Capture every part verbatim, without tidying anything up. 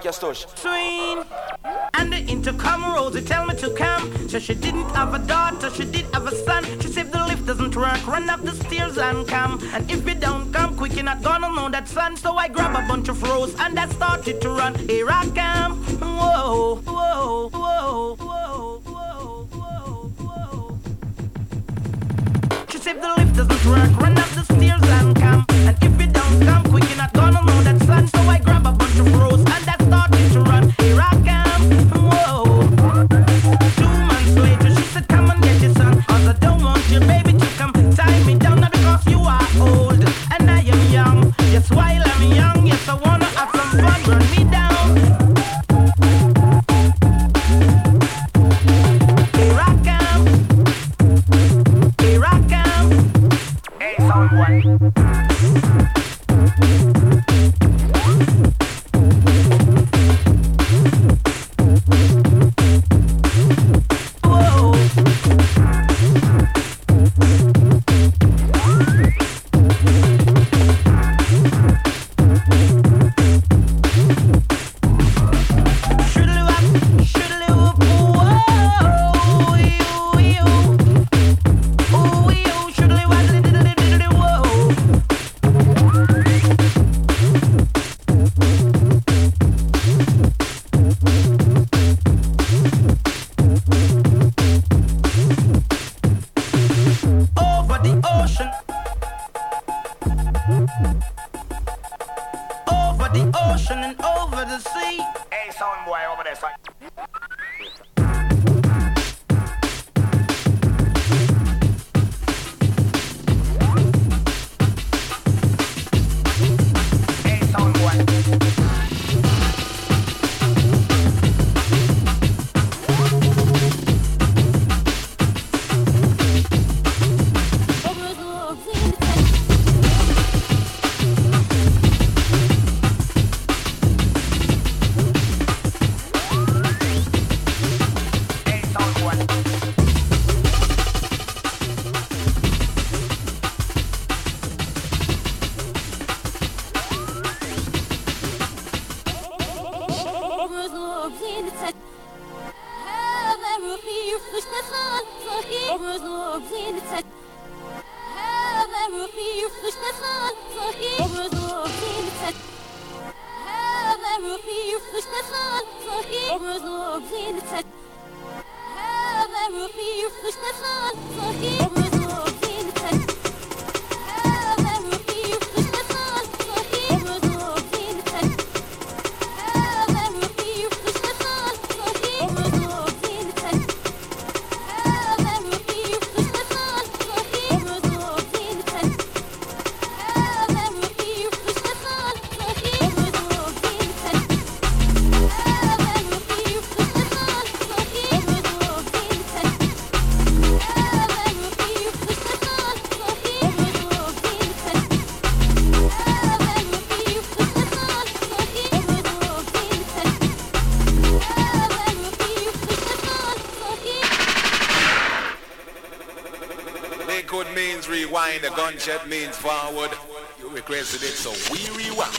your stush. Swing. And the intercom Rosie tell me to come. So she didn't have a daughter, she did have a son. She said the lift doesn't work, run up the stairs and come. And if you don't come quick, you're not gonna know that son. So I grab a bunch of rose and I started to run. Here I come. Whoa, whoa, whoa, whoa, whoa, whoa, whoa. She said the lift doesn't work, run up the stairs and come. And if you don't come quick, you're not gonna know that son. So I grab a bunch of rose and I started to run. Here I come. Whoa. Two months later, she said, come and get your son. Cause I don't want your baby to come tie me down. Not because you are old and I am young. Yes, while I'm young, yes, I wanna have some fun. Burn me down. Here I come. Here I come. Hey, someone. The gunshot means forward. You requested it, so we rewind.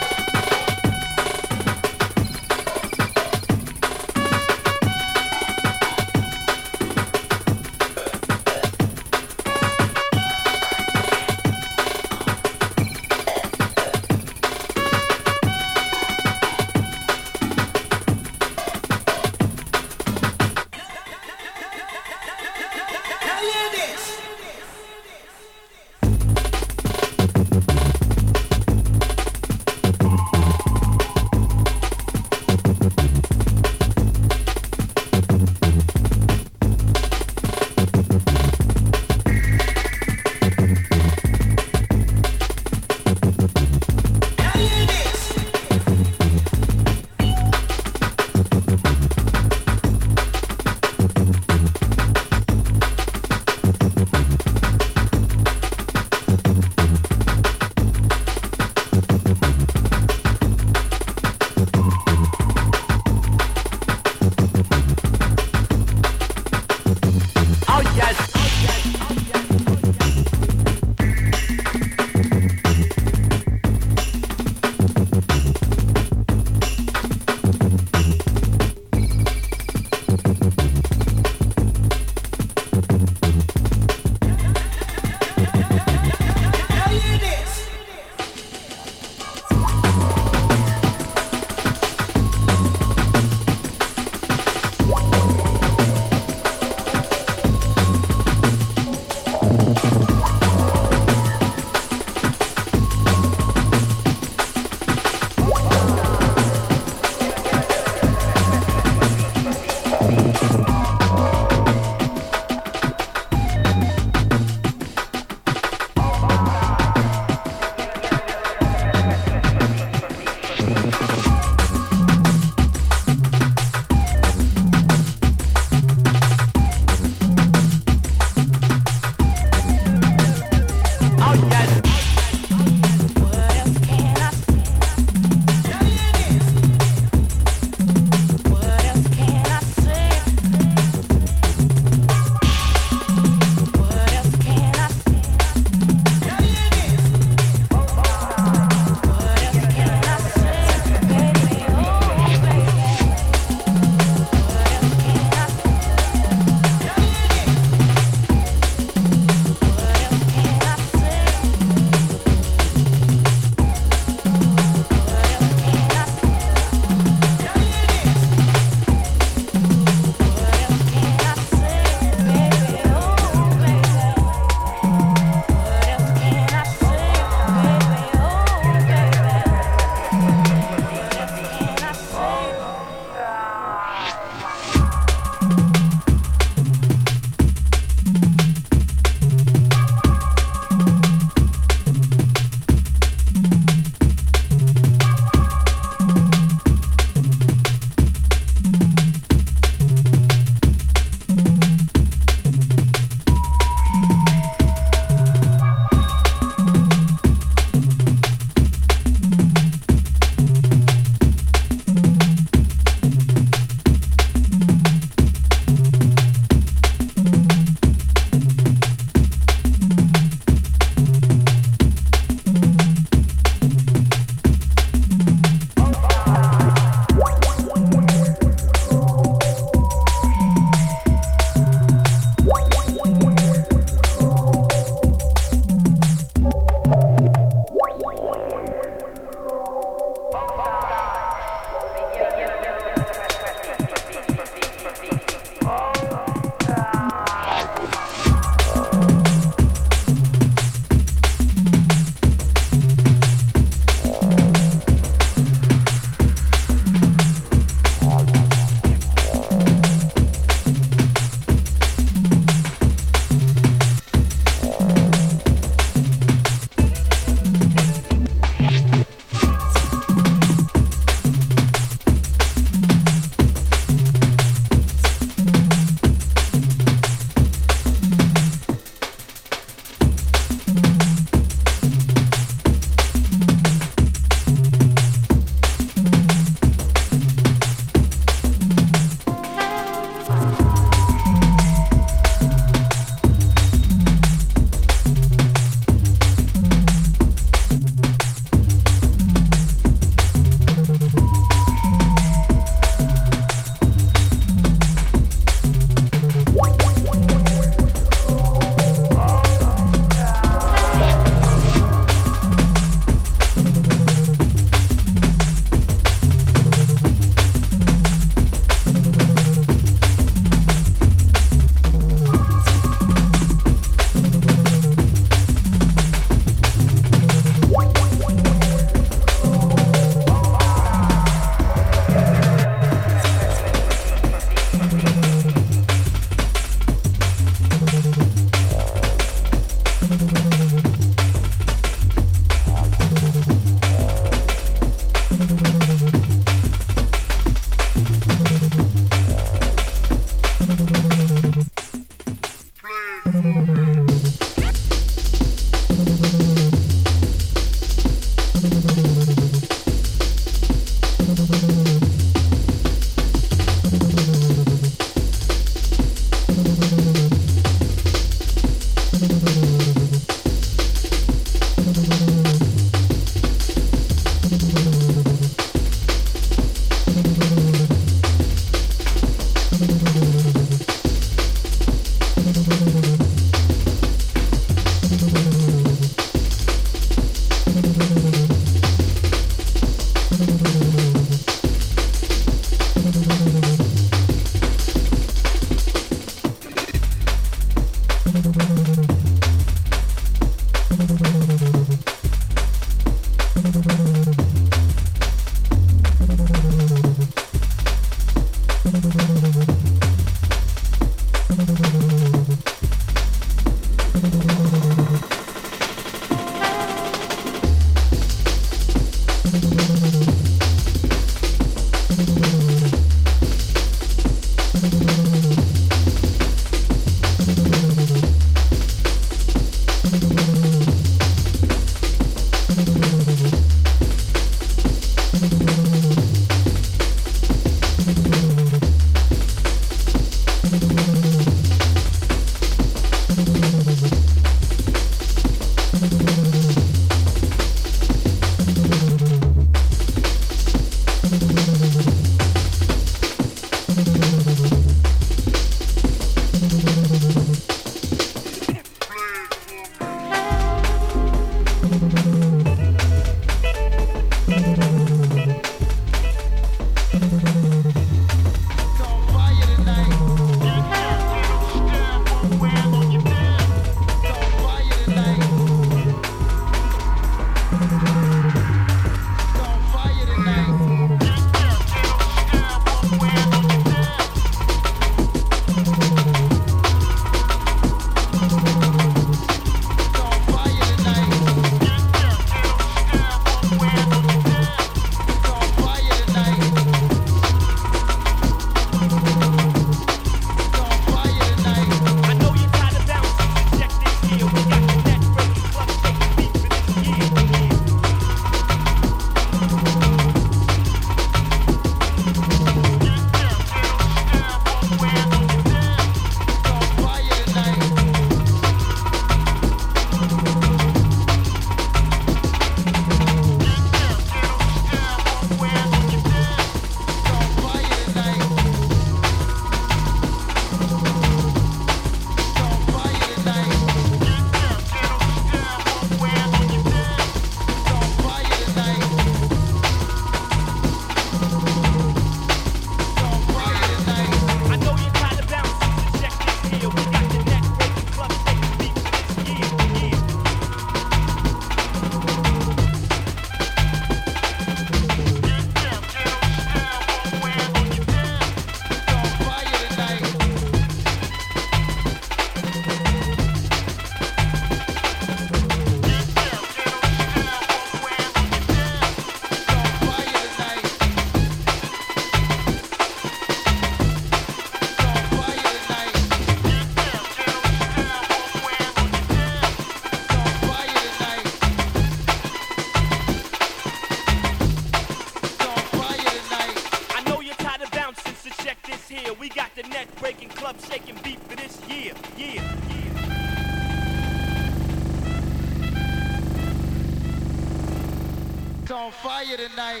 On fire tonight.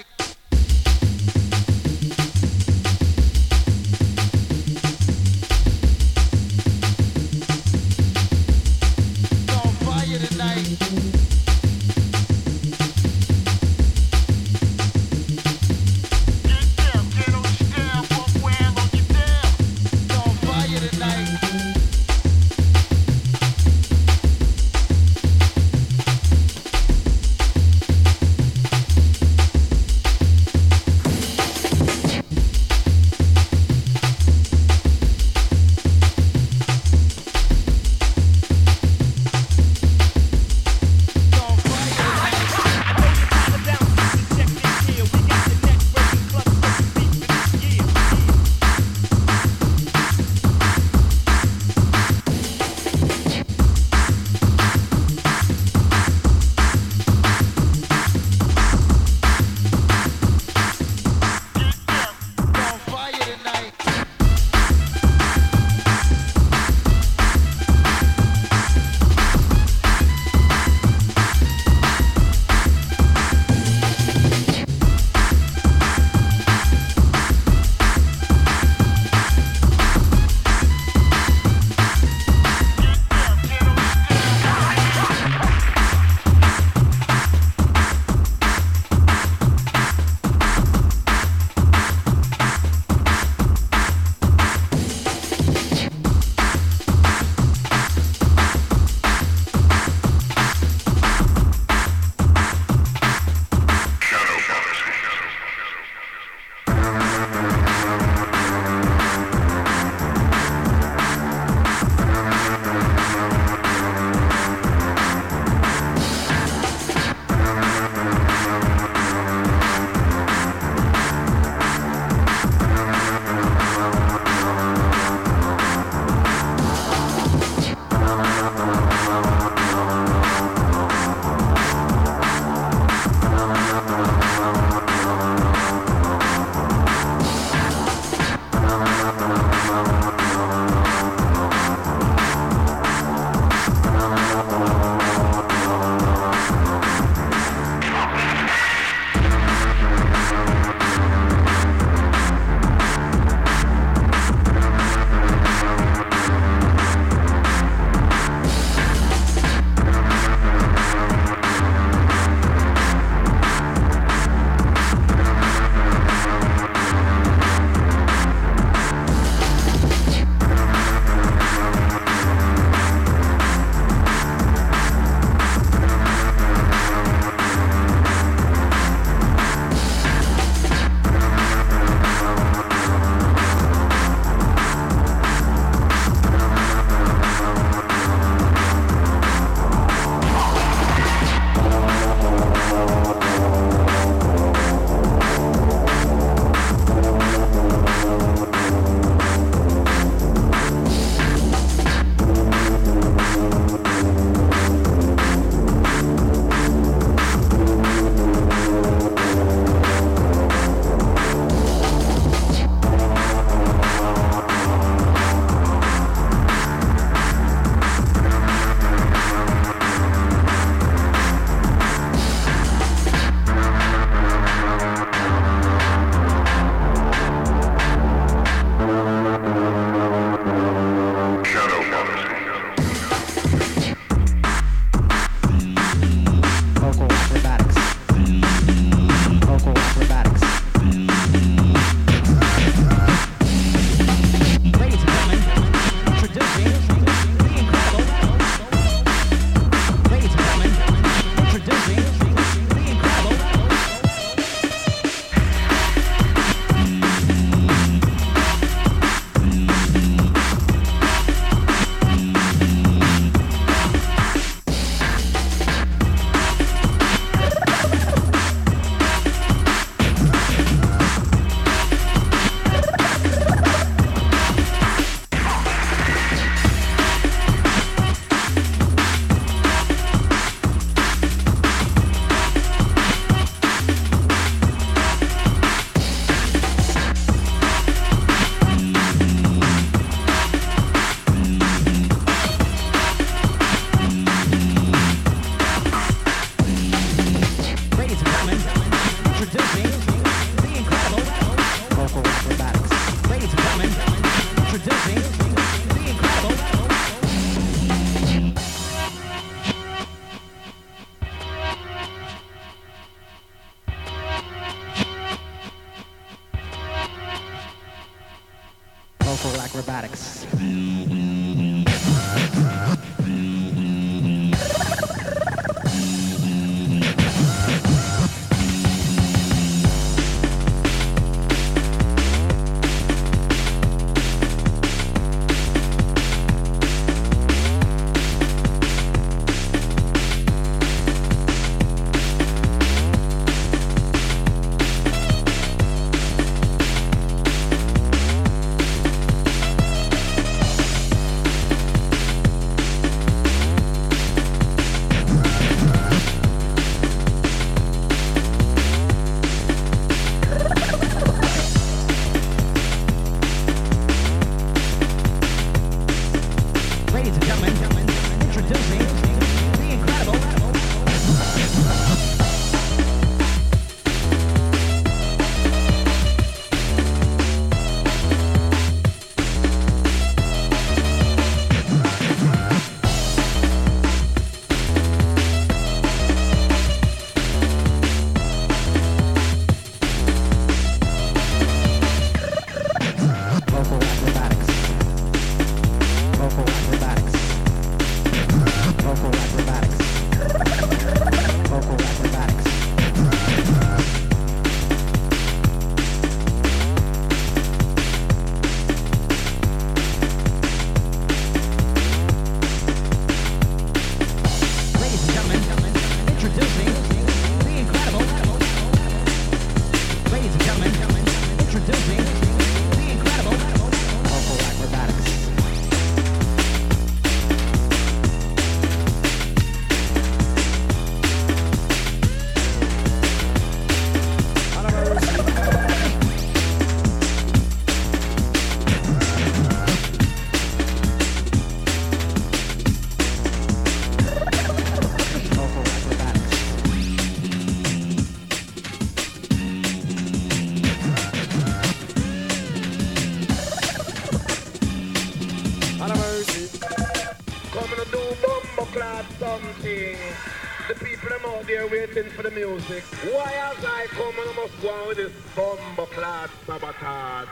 On fire tonight. acrobatics. Music. Why as I come and I must go on with this bomber class sabotage?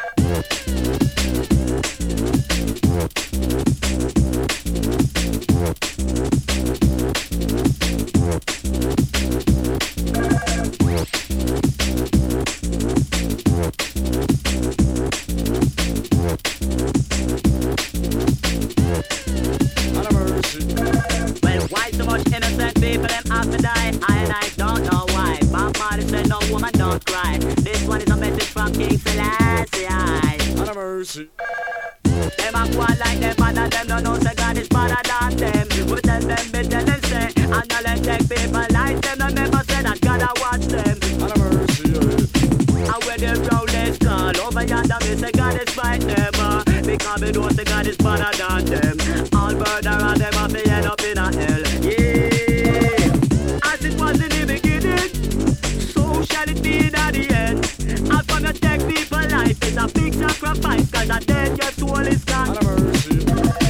Well, why so much innocent people them have to die? I and I don't know why. Bob Marley said no woman don't cry. This one is a message from King Selassie. Have mercy. Them a go on like them and them don't know say God is better than them. We tell them, we tell them say, and all them take people like them. Don't never say that God a watch them. Have mercy. And when the road is gone over yonder, me say God is fight them. Uh, because we know say God is better than them. All murderers them have to end up in a hell. Yeah. As it was in the beginning, so shall it be in the end. And from your take people life is a big sacrifice. Cause a dead your soul is gone. Have mercy.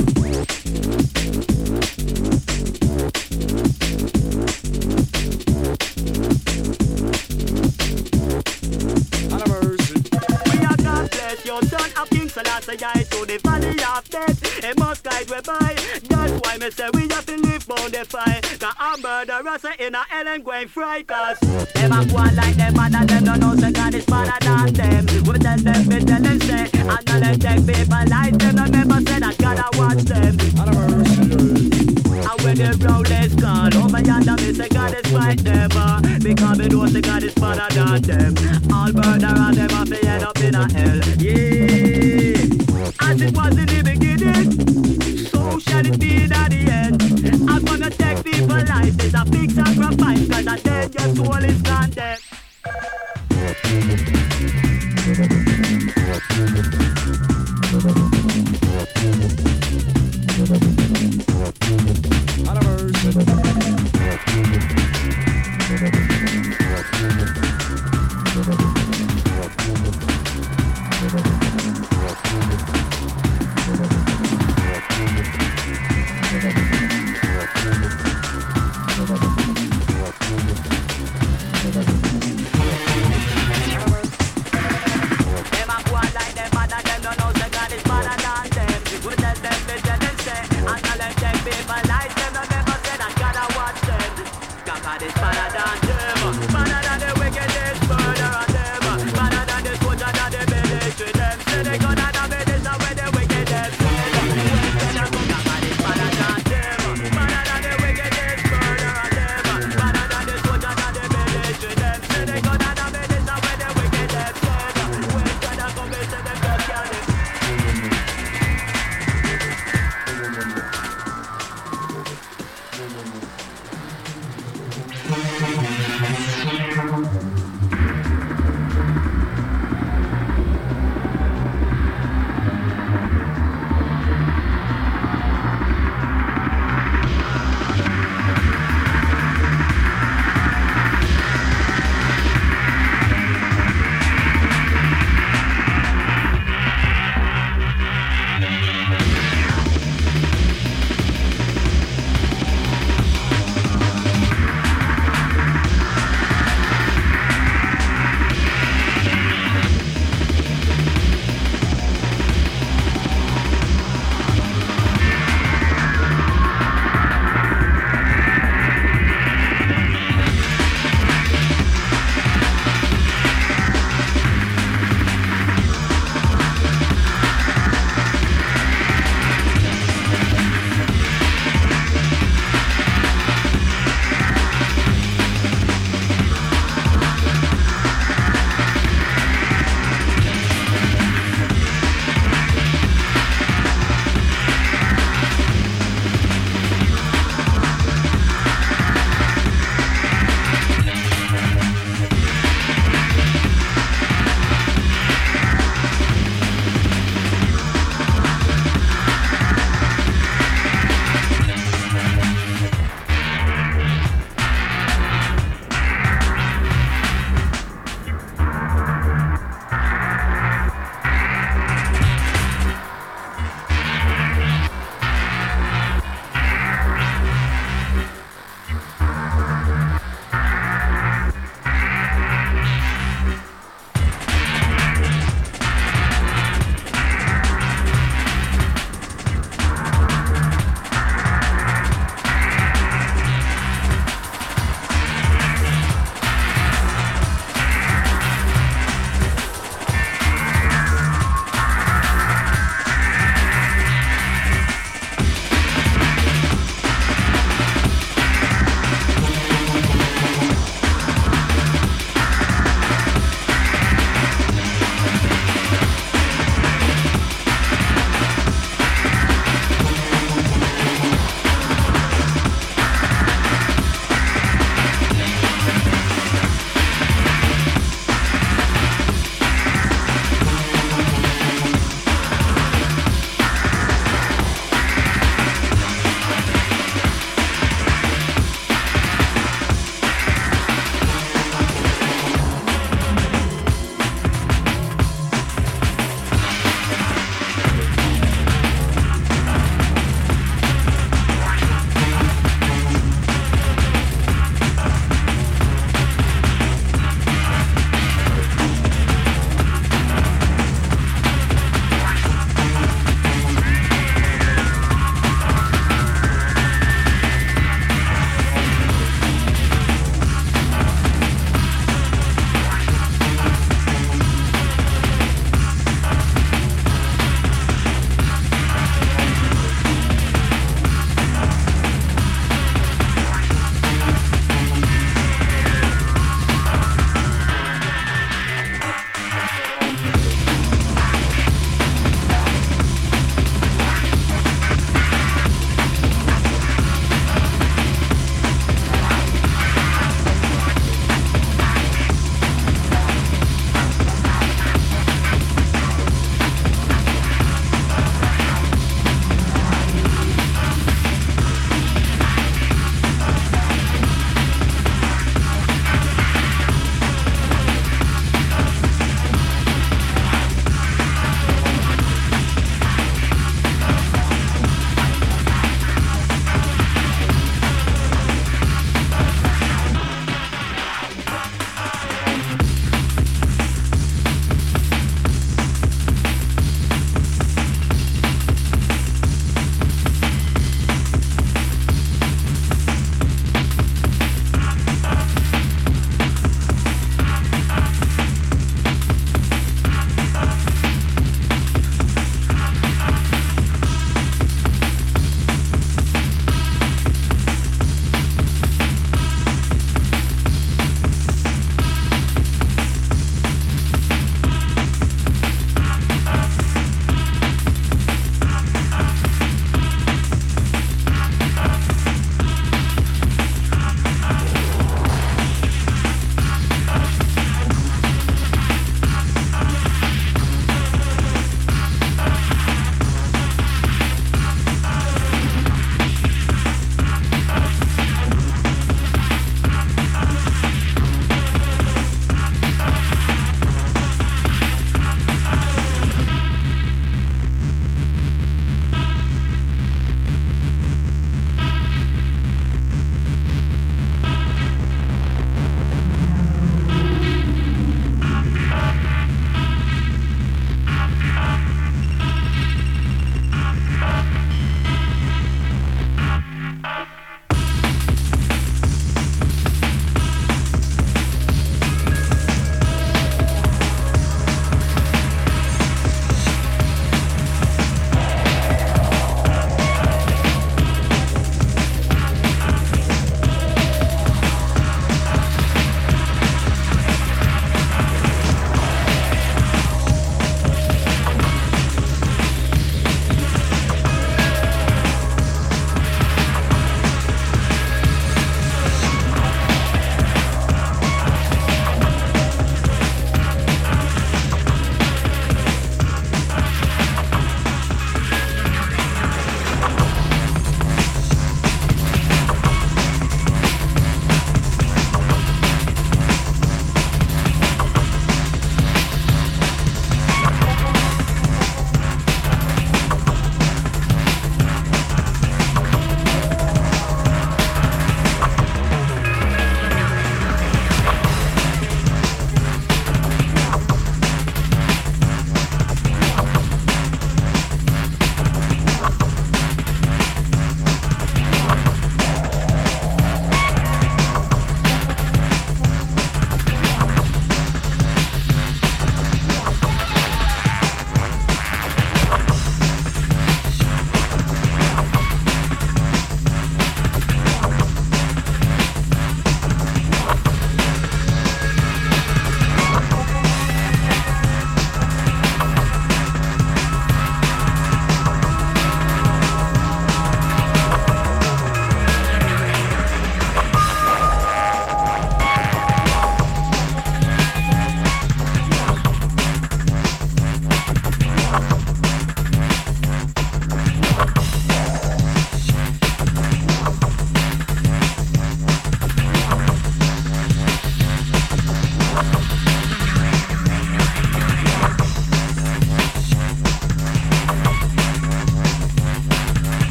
Have mercy. We are God bless your son of King Selassie to the valley of death. He must guide we by. That's why me say we have to live bonify. Cause our murderers are in a hell and going fry. Cause them a go on like them and them don't know say God is better than them. We tell them, we tell them say, and all them take people like them. Don't never say that God a watch them. Have mercy. And when the road is gone over yonder, me say God is fight them. Uh, because me know say God is better than them. All murderers them have to end up in a hell. Yeah. As it was in the beginning, so shall it be in the end. I'm gonna take people life, it's a big sacrifice. Cause I dead your soul is gone dead.